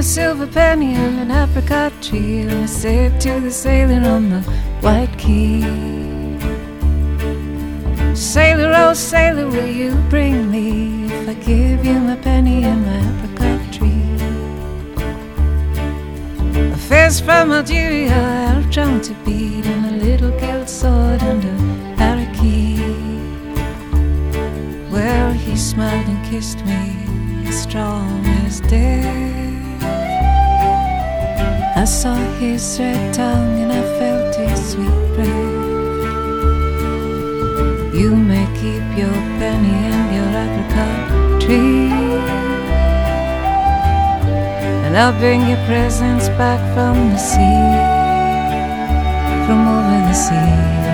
a silver penny and an apricot tree, and I said to the sailor on the white quay, sailor, oh sailor, will you bring me if I give you my penny and my apricot tree? A fez from Algeria, out of drum to beat, and a little gilt sword and a parakeet. Well, he smiled and kissed me, as strong as death. I saw his red tongue and I felt his sweet breath. You may keep your penny and your apricot tree, and I'll bring your presents back from the sea, from over the sea.